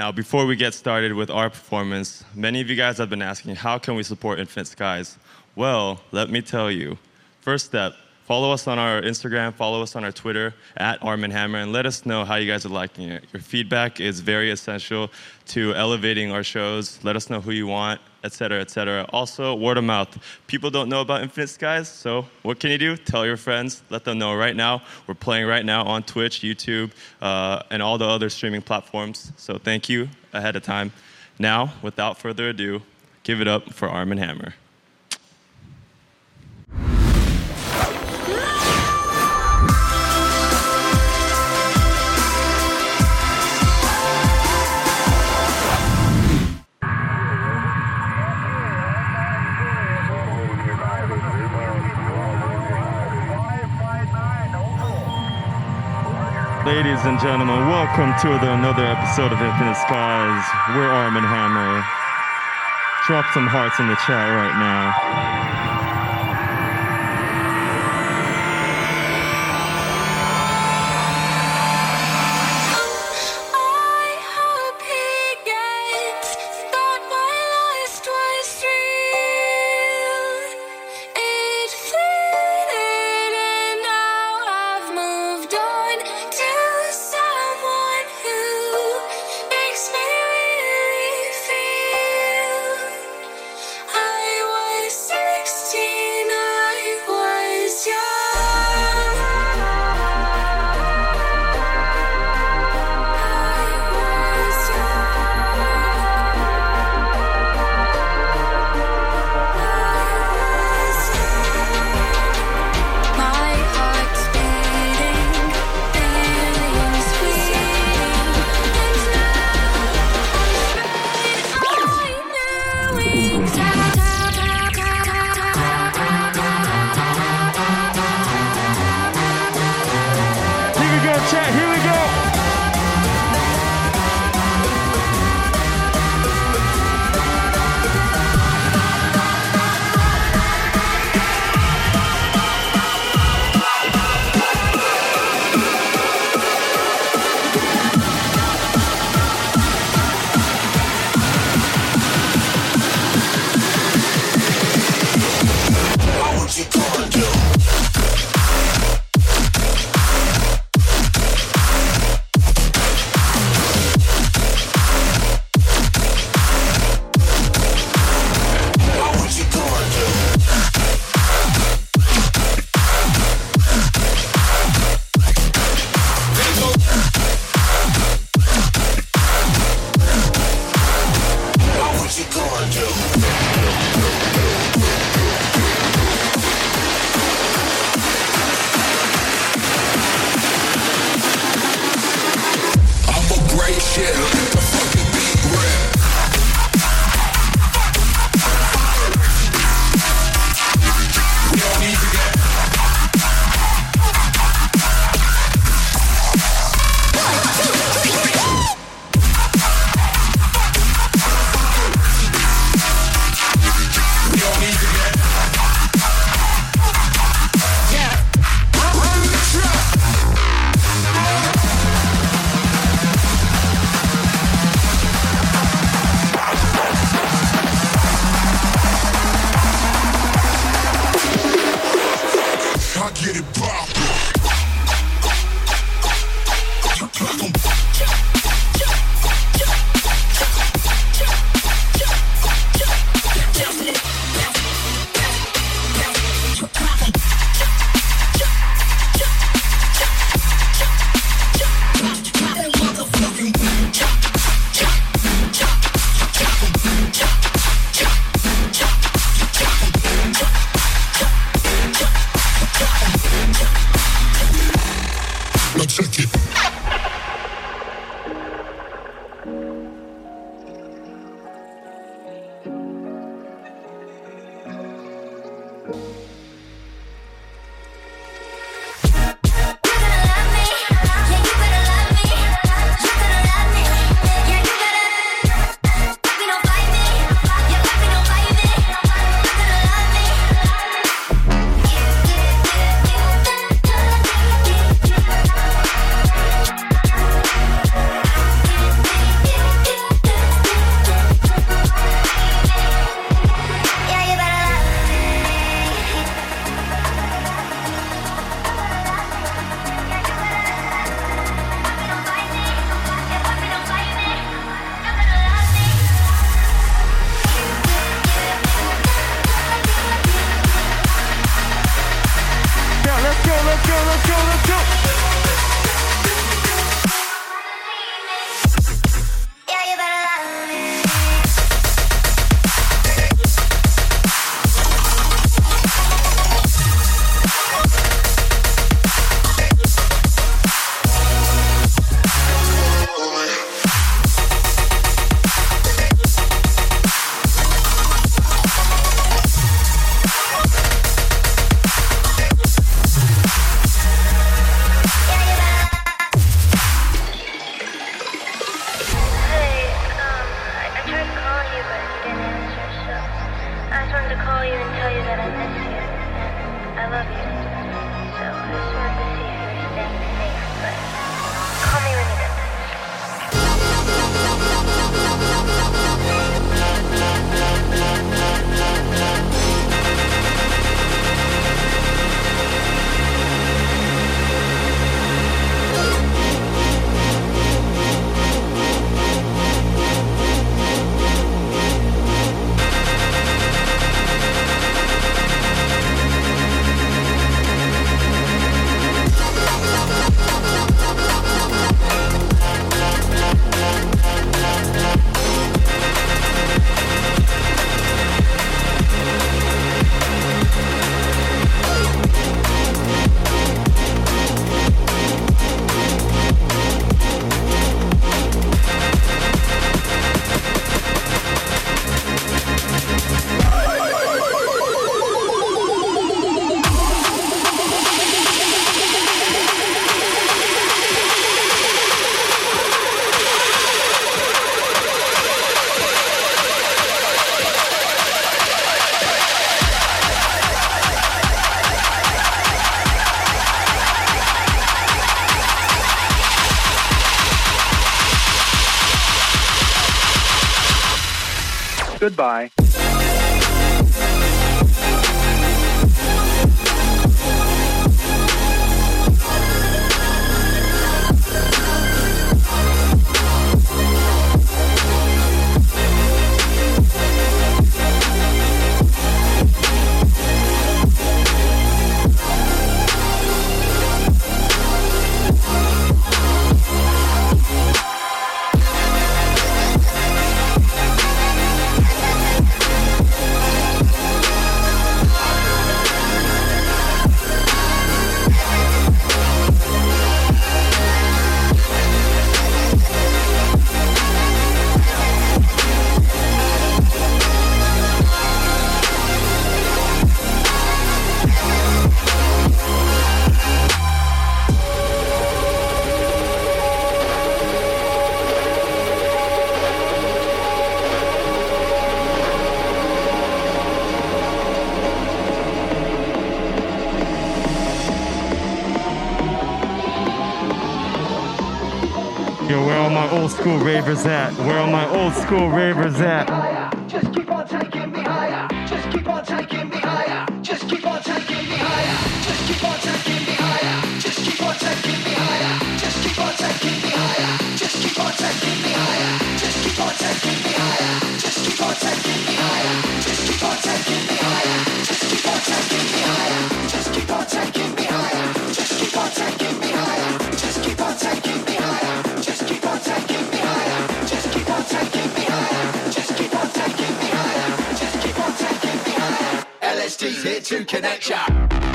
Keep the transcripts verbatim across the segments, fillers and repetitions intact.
Now, before we get started with our performance, many of you guys have been asking, how can we support Infinite Skies? Well, let me tell you. First step, follow us on our Instagram, follow us on our Twitter, at Arm and Hammer, and let us know how you guys are liking it. Your feedback is very essential to elevating our shows. Let us know who you want, et cetera, et cetera. Also, word of mouth. People don't know about Infinite Skies, so what can you do? Tell your friends. Let them know right now. We're playing right now on Twitch, YouTube, uh, and all the other streaming platforms. So thank you ahead of time. Now, without further ado, give it up for Arm and Hammer. Ladies and gentlemen, welcome to the, another episode of Infinite Skies. We're Arm and Hammer. Drop some hearts in the chat right now. Goodbye. Yo, where all my old school ravers at? Where all my old school ravers at? Just keep on taking me higher. Just keep on taking me higher. Just keep on taking me higher. Just keep on taking me higher. Just keep on taking me higher. Just keep on taking me higher. Just keep on taking me higher. Just keep on taking me higher. Just keep on taking me higher. Just keep on taking me higher. Just keep on taking me higher. Just keep on taking me higher. Just keep on taking me higher. Just keep on taking me higher. Just keep on taking me higher. Just keep on taking me higher. Just keep on taking me higher. Just keep on taking me higher. L S D's here to connect ya.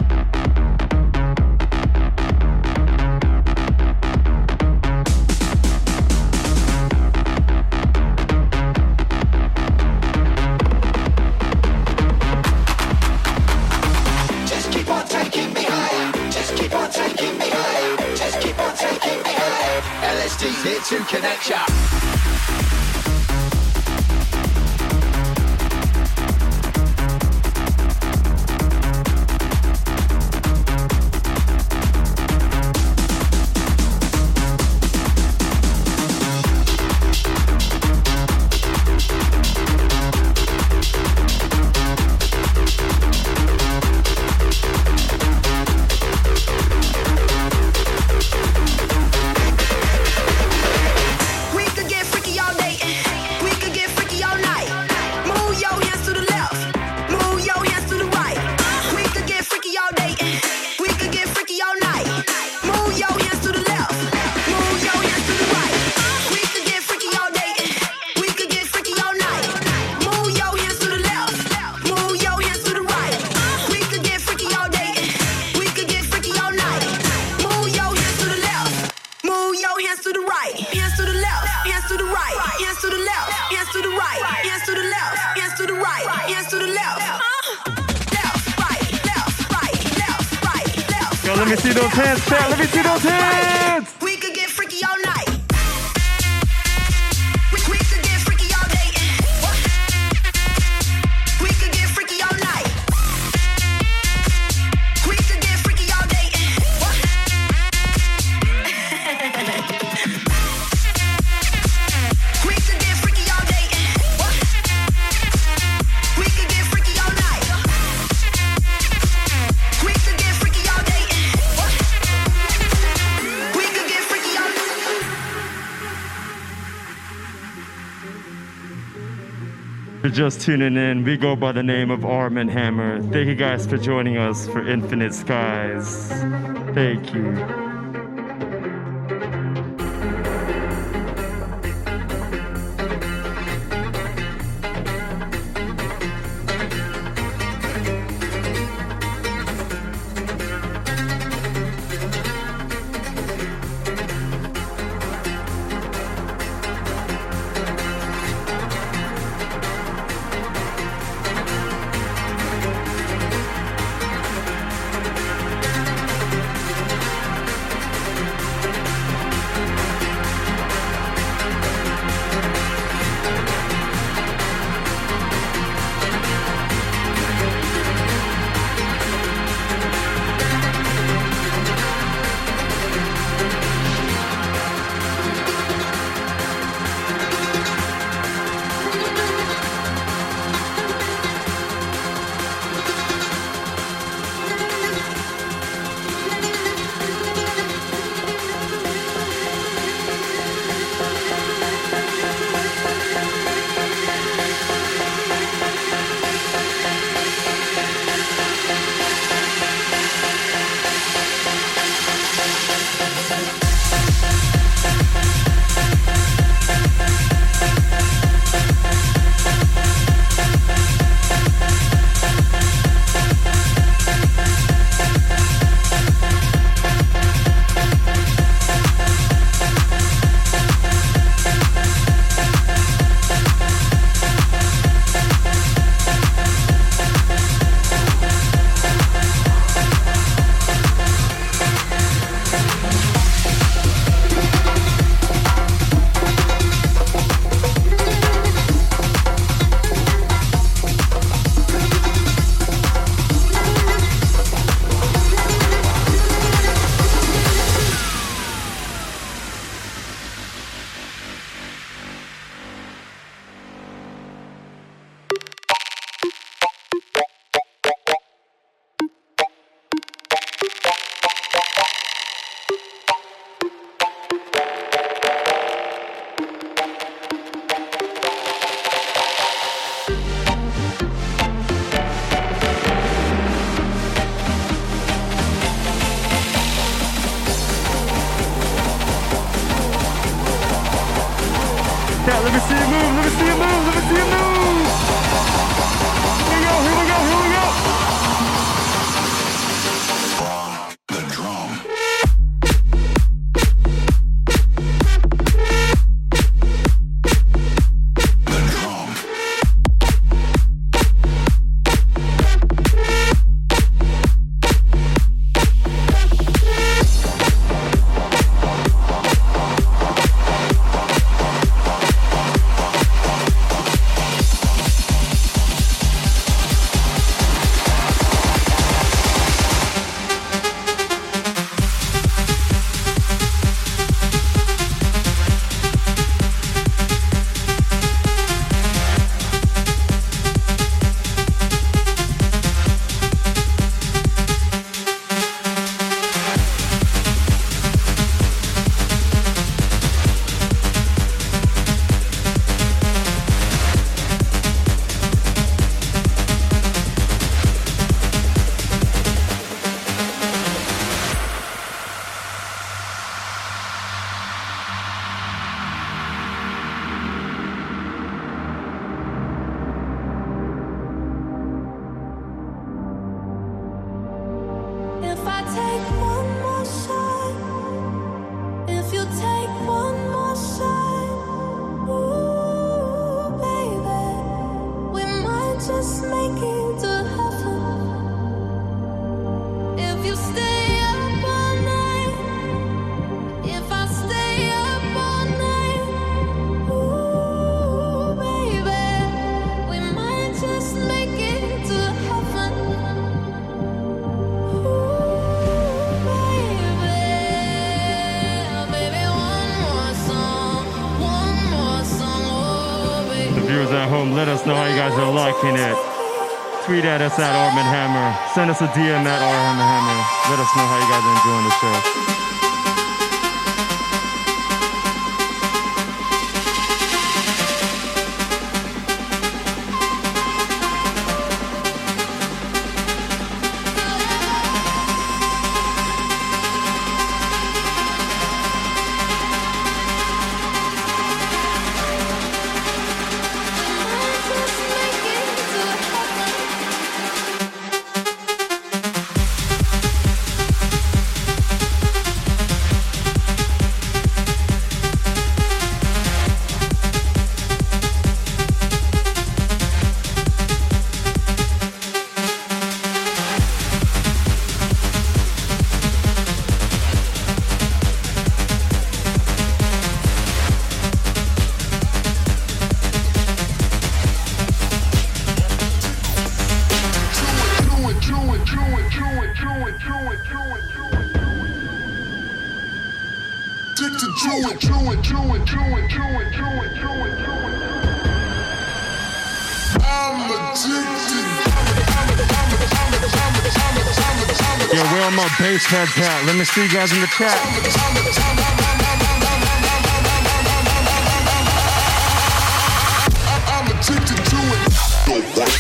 Just keep on taking me higher. Just keep on taking me higher. Just keep on taking me higher. L S D's here to connect ya. We could get freaky all day. We could get freaky all night. Move your hands to the left. Move your hands to the right. We could get freaky all day. We could get freaky all night. Move your hands to the left. Move your hands to the right. We could get freaky all day. We could get freaky all night. Move your hands to the left. Move your hands to the right. We could get freaky all day. We could get freaky all night. Move your hands to the left. Move your hands to the right. Hands to the left. Hands to the right. Hands to the left. Hands to the right. Hands to the left. Hands to the right. Hands to the left. Left, right, left, right, left, right, left. Yo, let me see those hands, Pat. Let me see those hands. We could get freaky all night. We, we could get freaky all day. We could get freaky all night. We could get freaky all day. We could get freaky all day. We could get freaky all night. We could get freaky all day. We could get freaky all night. If you're just tuning in, we go by the name of Arm and Hammer. Thank you guys for joining us for Infinite Skies. Thank you. Cat, let me see you move, let me see you move, let me see you move. Here we go, here we go, here we go. The drum. Let us know how you guys are liking it. Tweet at us at Arm and Hammer. Send us a D M at Arm and Hammer. Let us know how you guys are enjoying the show. Bass heads out. Let me see you guys in the chat. I'm addicted to it.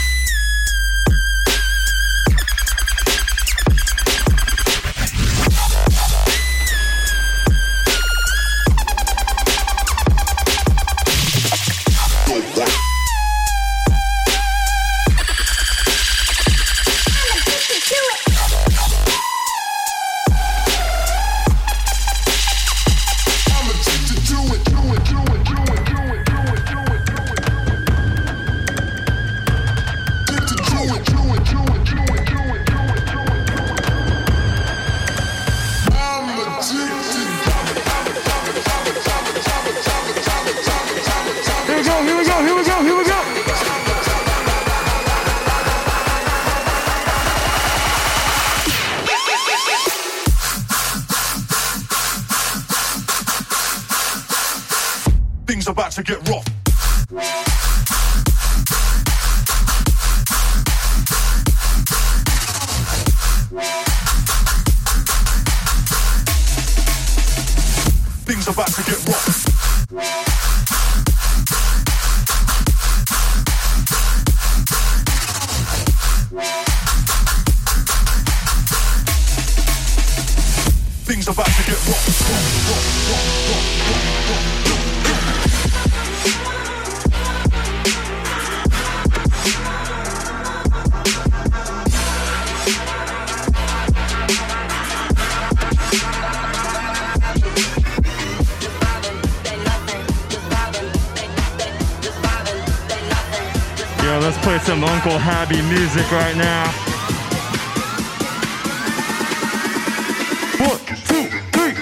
About to get rough. Things about to get rough. Things about to get rough. play some Uncle Happy music right now. One, two, three.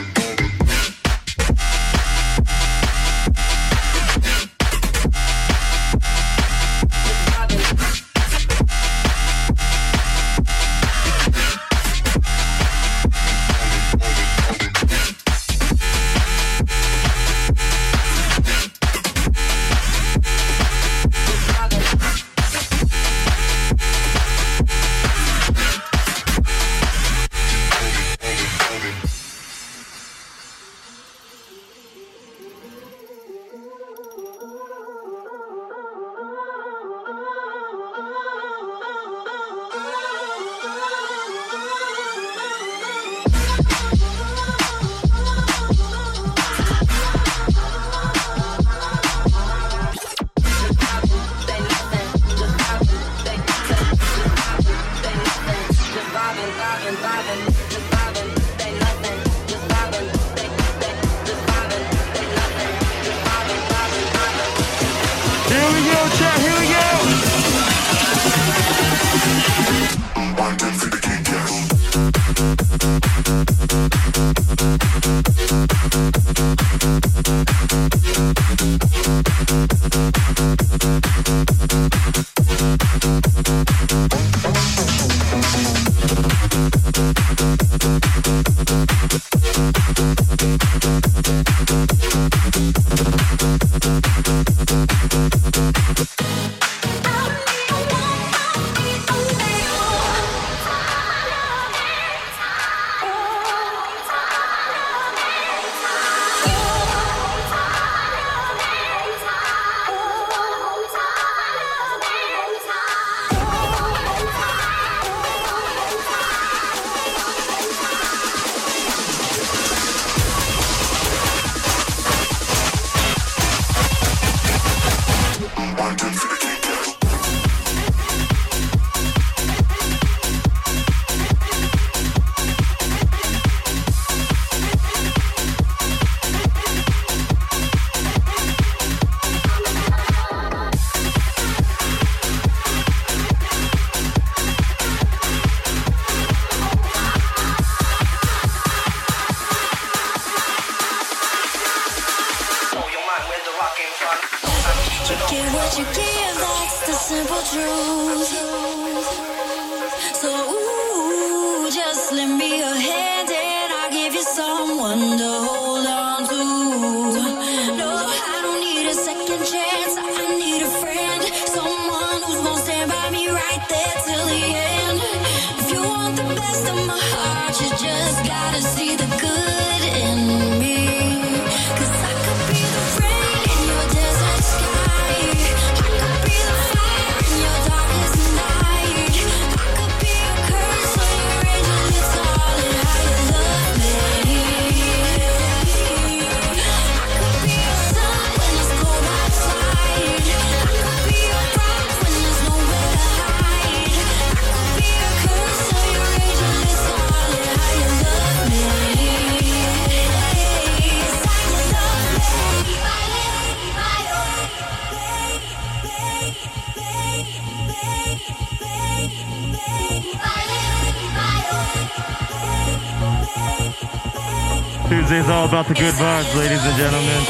Tuesday's all about the good vibes, ladies and gentlemen.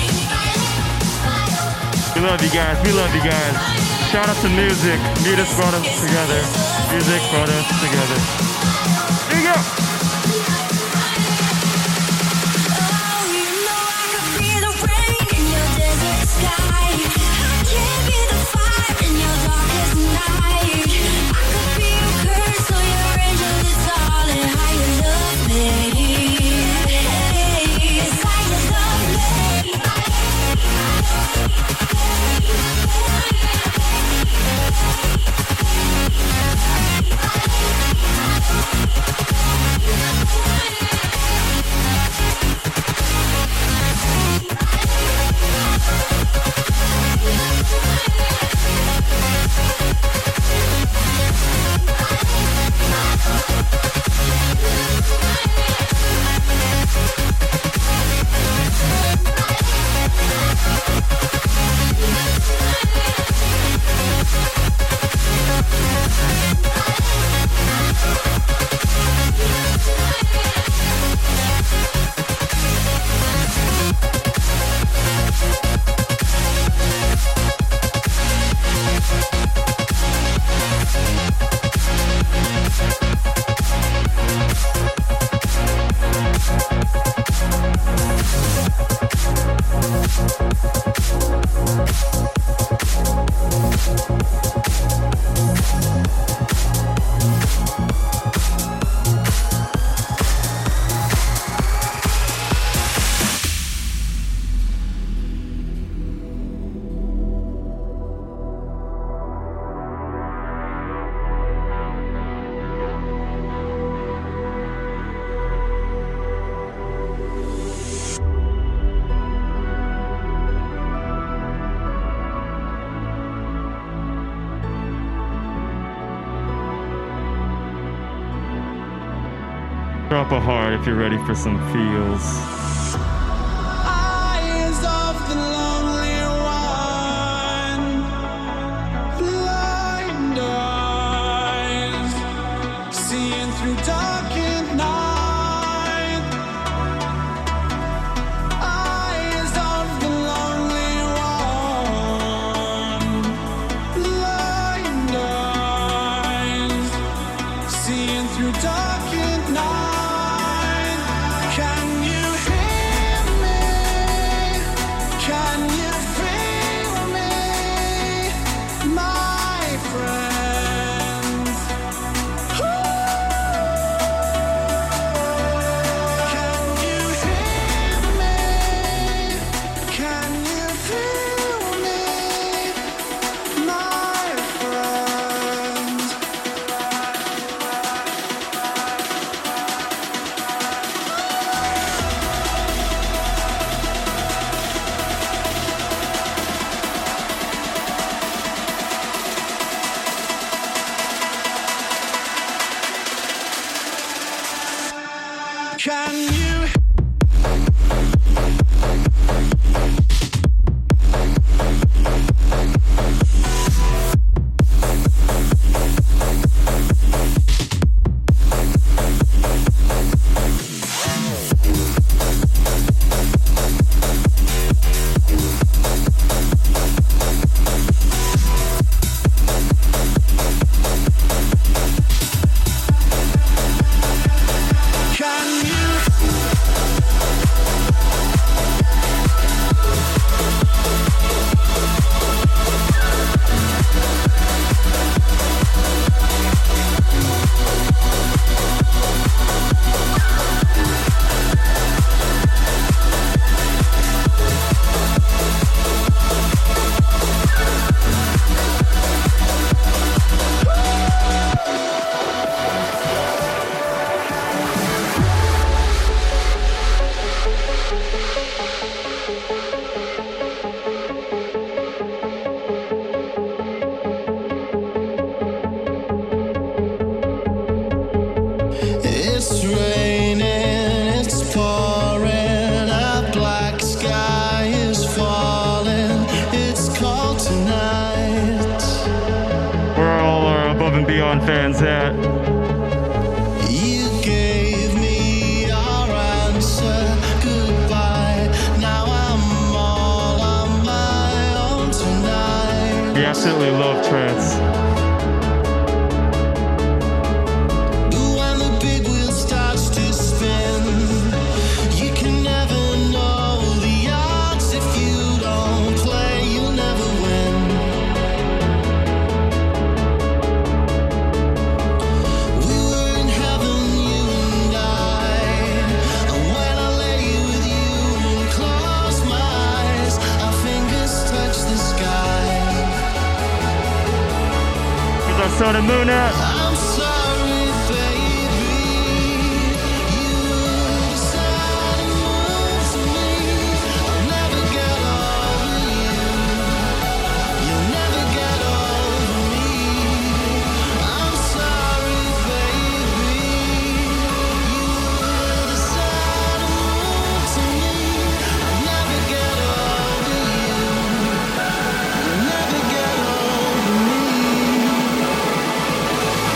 We love you guys. We love you guys. Shout out to music. Music brought us together. Music brought us together. Here you go. Drop a heart if you're ready for some feels. Eyes of the lonely one, blind eyes, seeing through darkened night. Eyes of the lonely one, blind eyes, seeing through darkened night. Can you hear me? Can you feel me, my friends? Can you hear me? Can you feel me, my friends? Can you? Can you? It's raining, it's pouring, a black sky is falling. It's cold tonight. Where are all our Above and Beyond fans at? You gave me your answer, goodbye. Now I'm all on my own tonight. We absolutely love trance. When the big wheel starts to spin, you can never know the odds. If you don't play, you'll never win. We were in heaven, you and I. And when I lay with you and close my eyes, our fingers touch the sky. Where's our sun and moon at? I'm sorry, baby. You were sad and moved to me. I'll never get over you. You'll never get over me. I'm sorry, baby. You were sad and moved to me. I'll never get over you. You'll never get over me.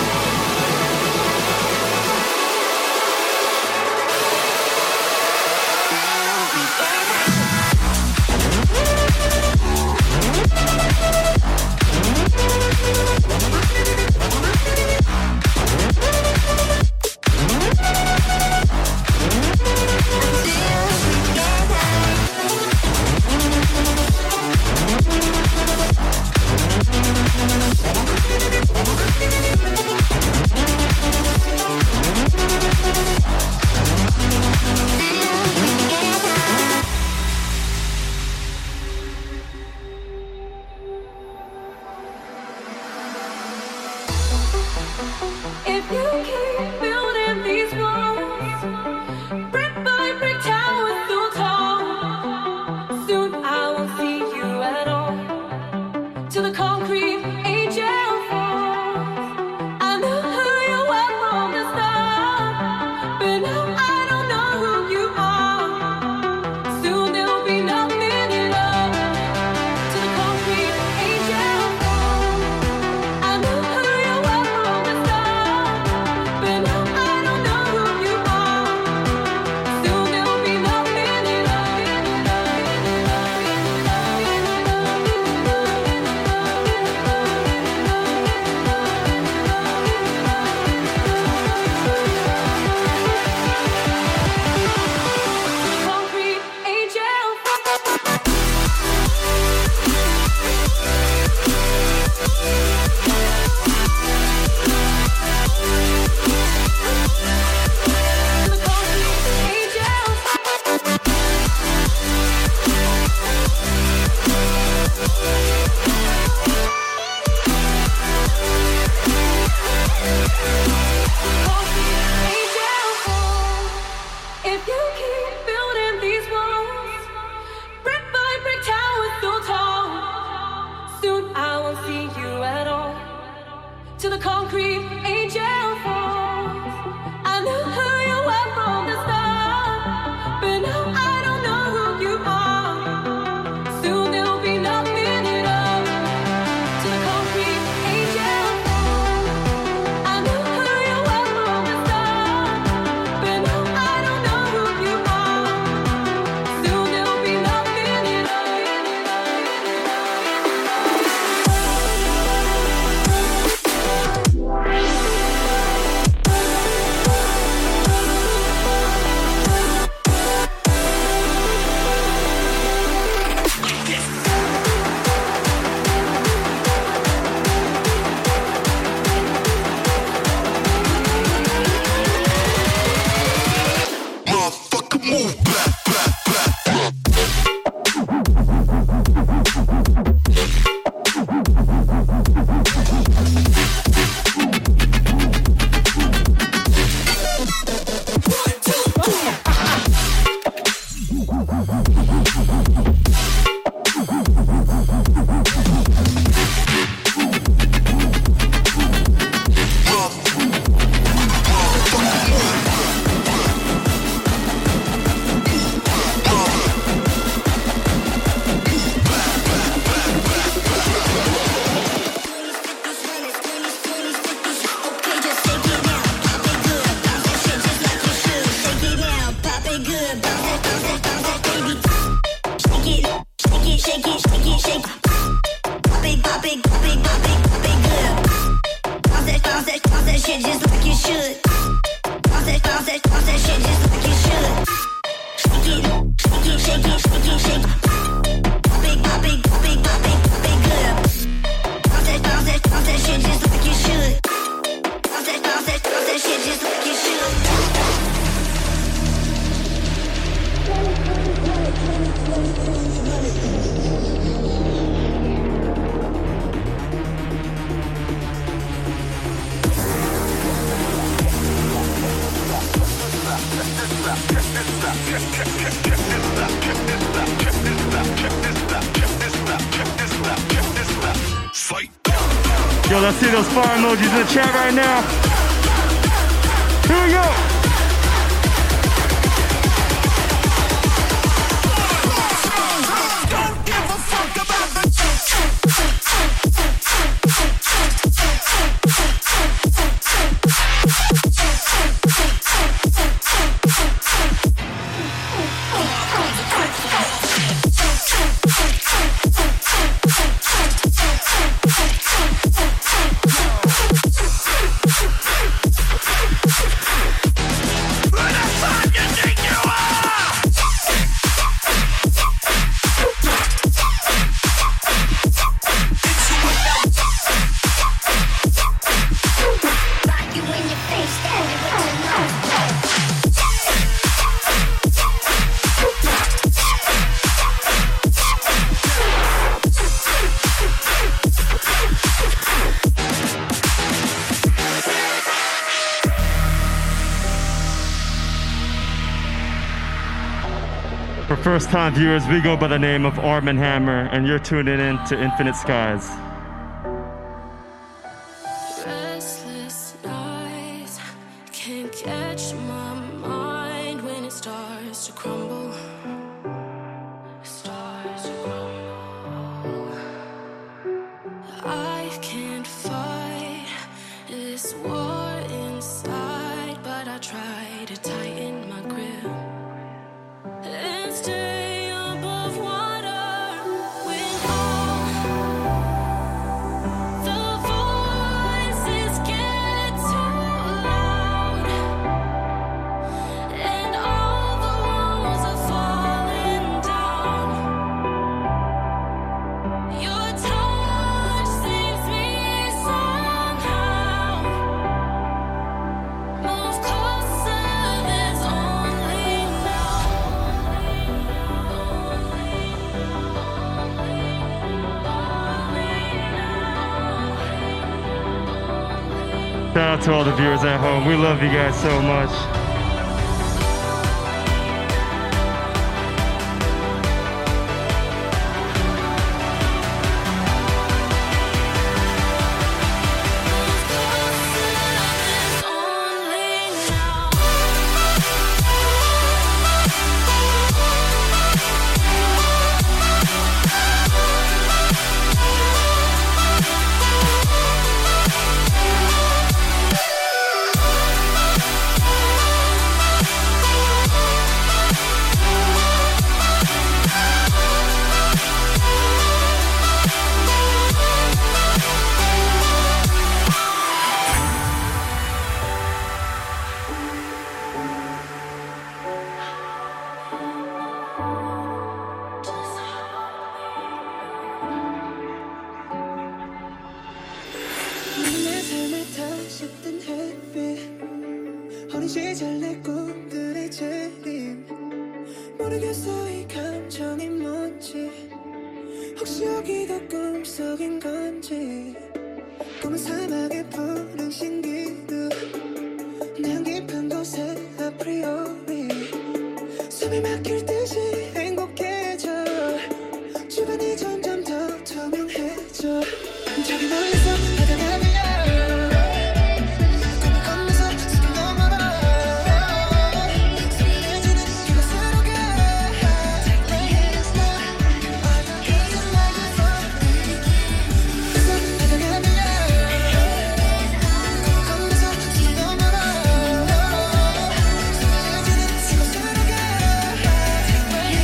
Yo, let's see those fire emojis in the chat right now. Here we go. Don't give a fuck about the For first-time viewers, we go by the name of Arm and Hammer, and you're tuning in to Infinite Skies. Restless nights can't catch my mind when it starts to crumble. It starts to crumble. I can't fight this war inside, but I try to tighten my grip and stay above water when all the voices get too loud and all the walls are falling down. Your touch saves me somehow. Move closer, there's only now. Shout out to all the viewers at home. We love you guys so much. There's only now. 내 삶을 다셨던 햇빛 어린 시절 내 꿈들의 재림 모르겠어 이 감정이 뭔지 혹시 여기가 꿈속인 건지 꿈은 사막의 푸른 신기루 내 깊은 곳에 아프리오리 숨이 막힐 듯이 행복해져 주변이 점점 더 투명해져 저기 멀리서 바다가 보여 꿈을 건너서 숨을 넘어라 소리내주는 그곳으로 가 Take my hands now All the kids and light is on me 바다가 보여 꿈을 건너서 숨을 넘어라 소리내주는 그곳으로 가 Take my hands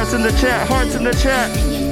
Hearts in the chat, hearts in the chat.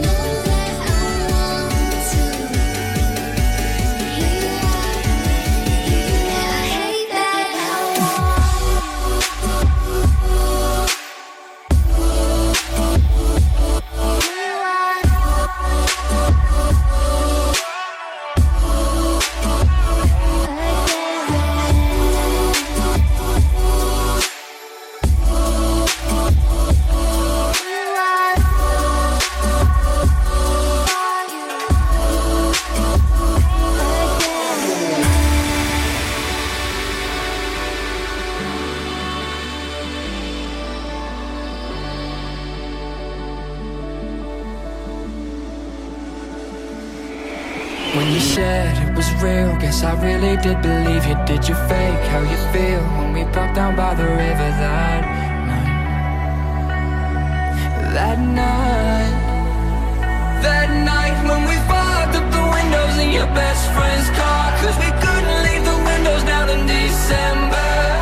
When you said it was real, guess I really did believe you. Did you fake how you feel when we broke down by the river that night? That night, that night when we fogged up the windows in your best friend's car, cause we couldn't leave the windows down in December.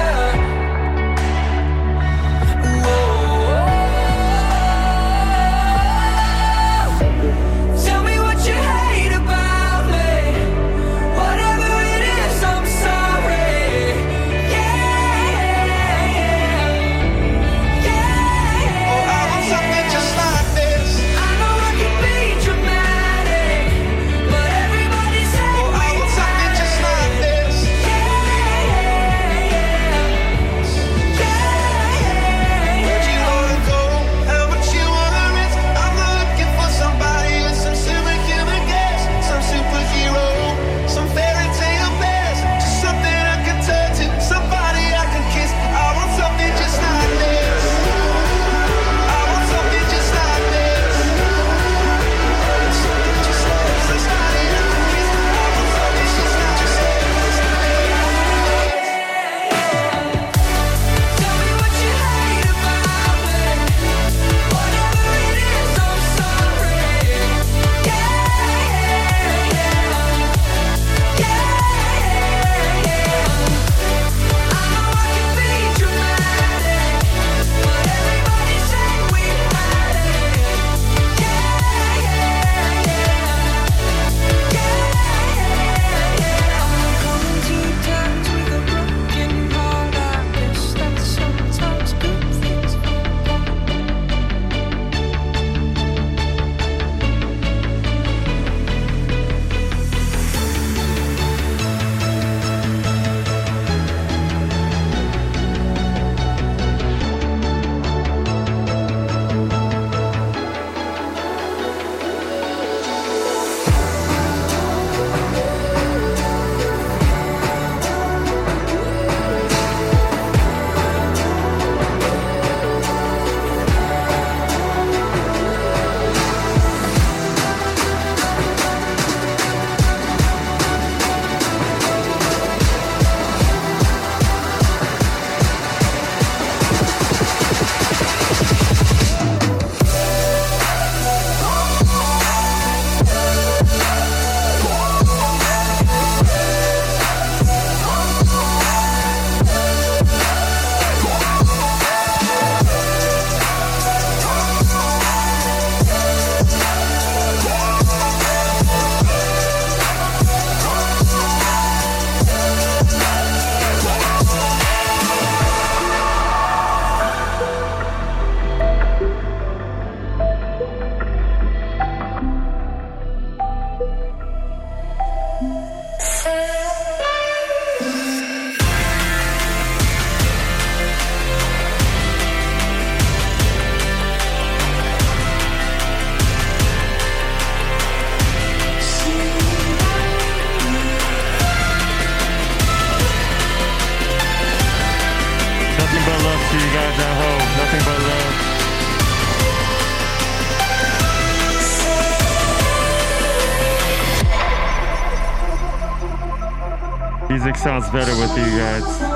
Music sounds better with you guys.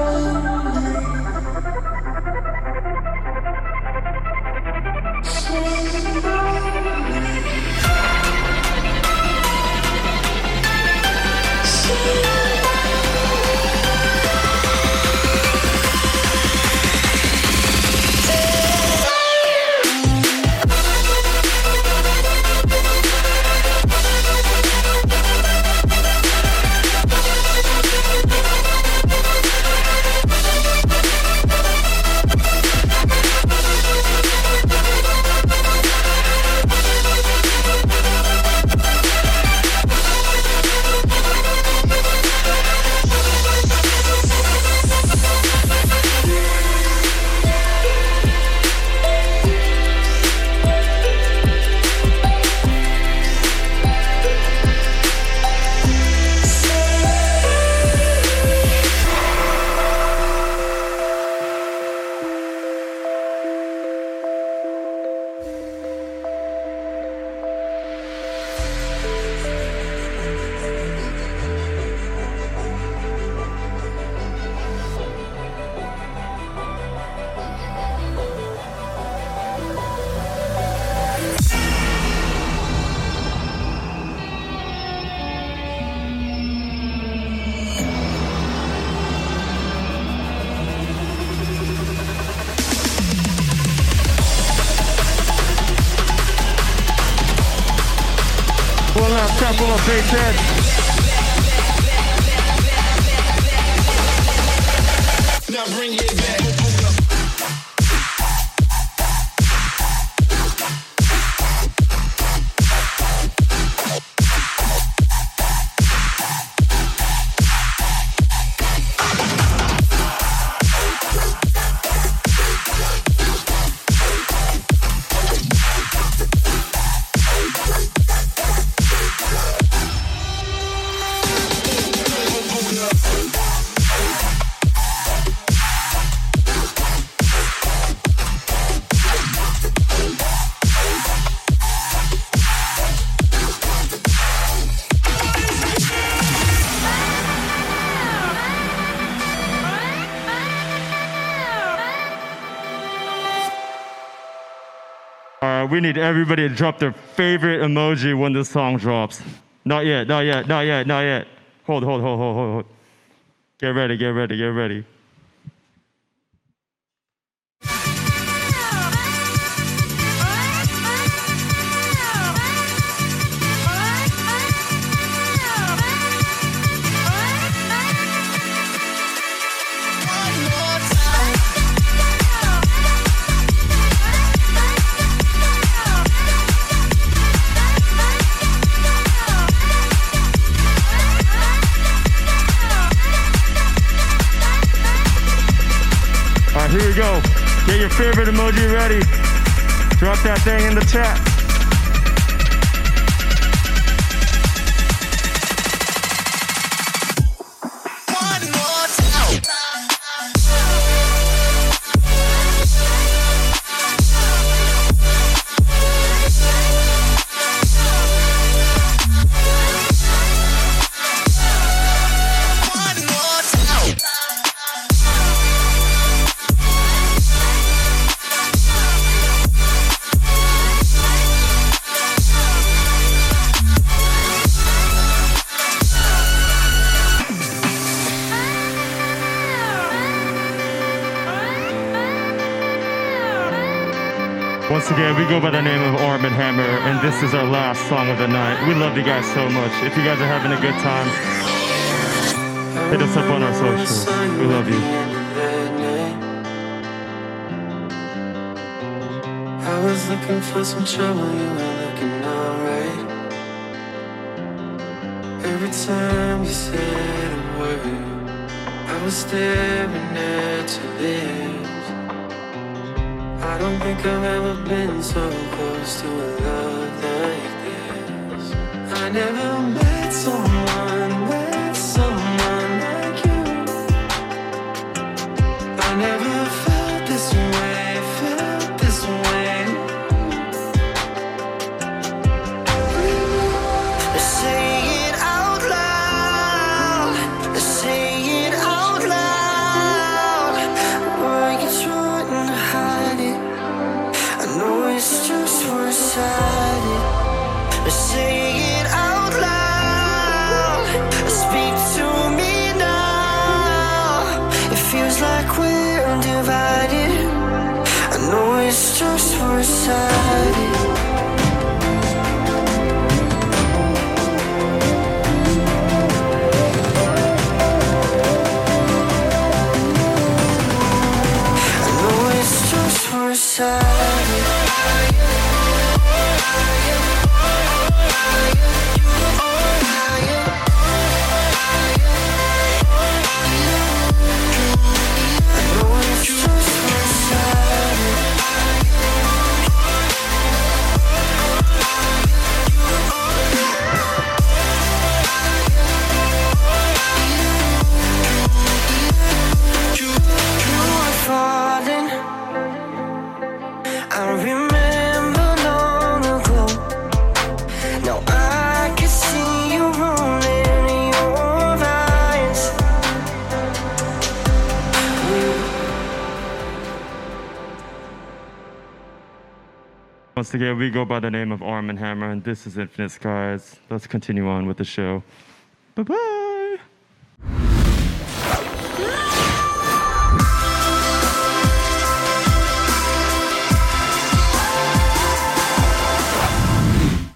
last couple of bass heads. Now bring it back. We need everybody to drop their favorite emoji when this song drops. Not yet, not yet, not yet, not yet. Hold, hold, hold, hold, hold, hold. Get ready, get ready, get ready. Here we go. Get your favorite emoji ready. Drop that thing in the chat. One more time. Once again, we go by the name of Arm and Hammer, and this is our last song of the night. We love you guys so much. If you guys are having a good time, hit us up on our socials. We love you. I was looking for some trouble, you were looking alright. Every time you said a word, I was staring at your lips. I don't think I've ever been so close to a love like this. I never met someone, met someone like you. I never felt this way, felt this way. Say it out loud, say it out loud. Were you trying to hide it? I know it's just one-sided, but say it out loud. Speak to me now. It feels like we're divided. I know it's just one-sided. Once again, we go by the name of Arm and Hammer, and this is Infinite Skies. Let's continue on with the show. Bye-bye.